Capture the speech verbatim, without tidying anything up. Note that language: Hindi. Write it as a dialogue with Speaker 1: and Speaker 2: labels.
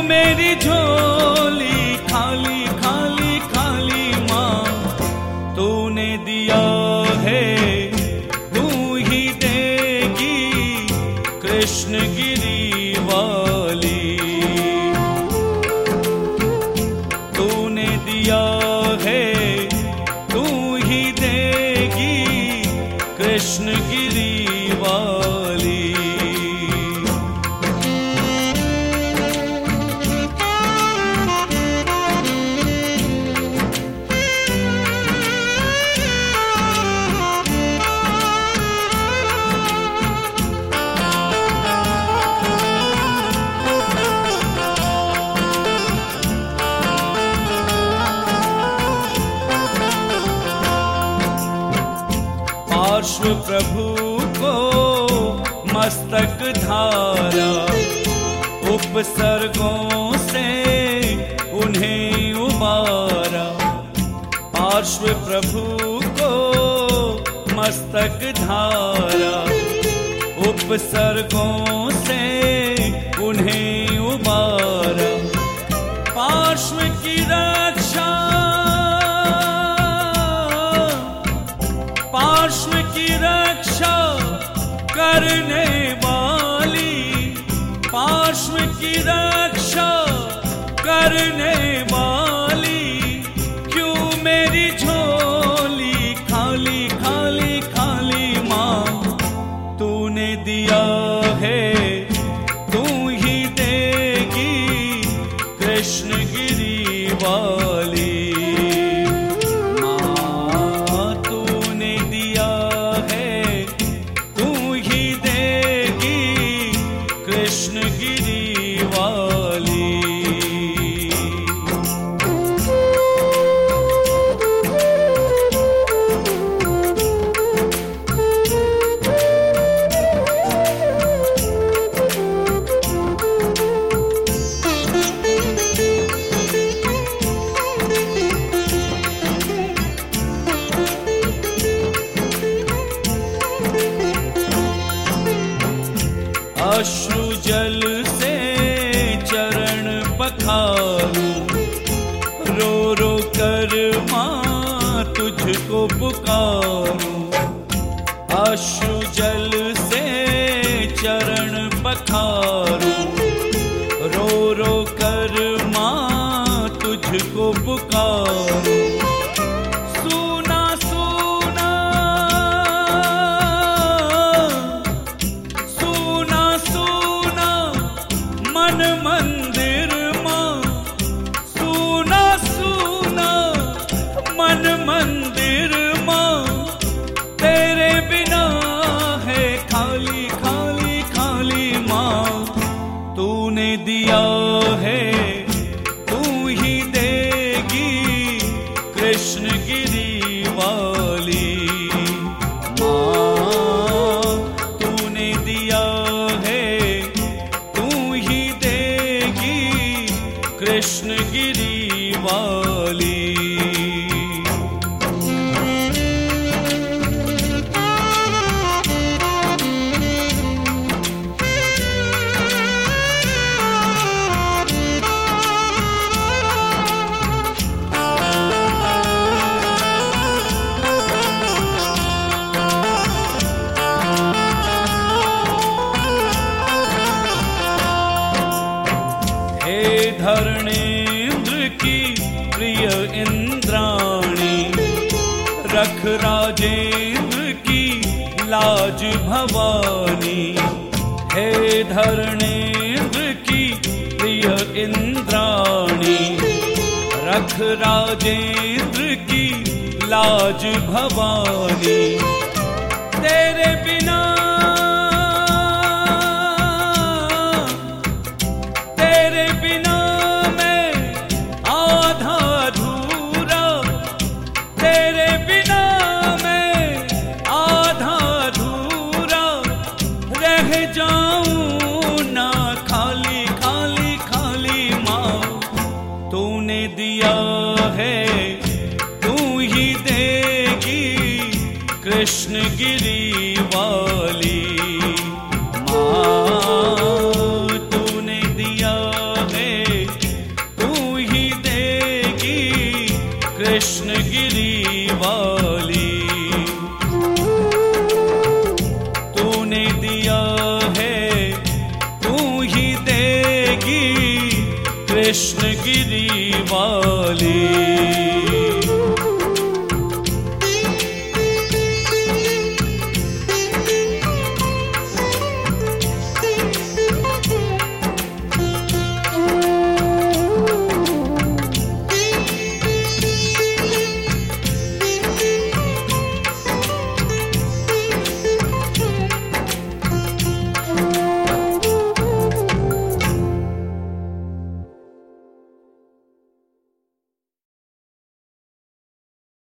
Speaker 1: मेरी झोली खाली खाली खाली माँ, तूने दिया है तू ही देगी कृष्णगिरी वाली। तूने दिया है तू ही देगी कृष्णगिरी वाली। पार्श्व प्रभु को मस्तक धारा, उपसर्गों से उन्हें उबारा। पार्श्व प्रभु को मस्तक धारा, उपसर्गों से उन्हें उबारा। पार्श्व की रक्षा, पार्श्व की रक्षा करने वाली, पार्श्व की रक्षा करने वाली, क्यों मेरी झोली खाली खाली खाली माँ, तूने दिया है तू ही देगी कृष्णगिरी वाली। कृष्णगिरी वाली। अश्रु जल से चरण पखारूं, रो रो कर माँ तुझको पुकारूं। अश्रु जल से चरण पखारूं, रो रो कर माँ तुझको पुकारूं। मंदिर माँ सुना सुना, मन मंदिर माँ तेरे बिना है खाली खाली खाली माँ। तूने दिया है तू ही देगी कृष्णगिरी वाली माँ। तूने दिया कृष्णगिरी वाली। हे धरणेन्द्र की प्रिय इंद्राणी, रख राजेंद्र की लाज भवानी। हे धरणेन्द्र की प्रिय इंद्राणी, रख राजेंद्र की लाज भवानी। तेरे बिना दिया है तू ही देगी कृष्णगिरी कृष्ण गिरी वाली।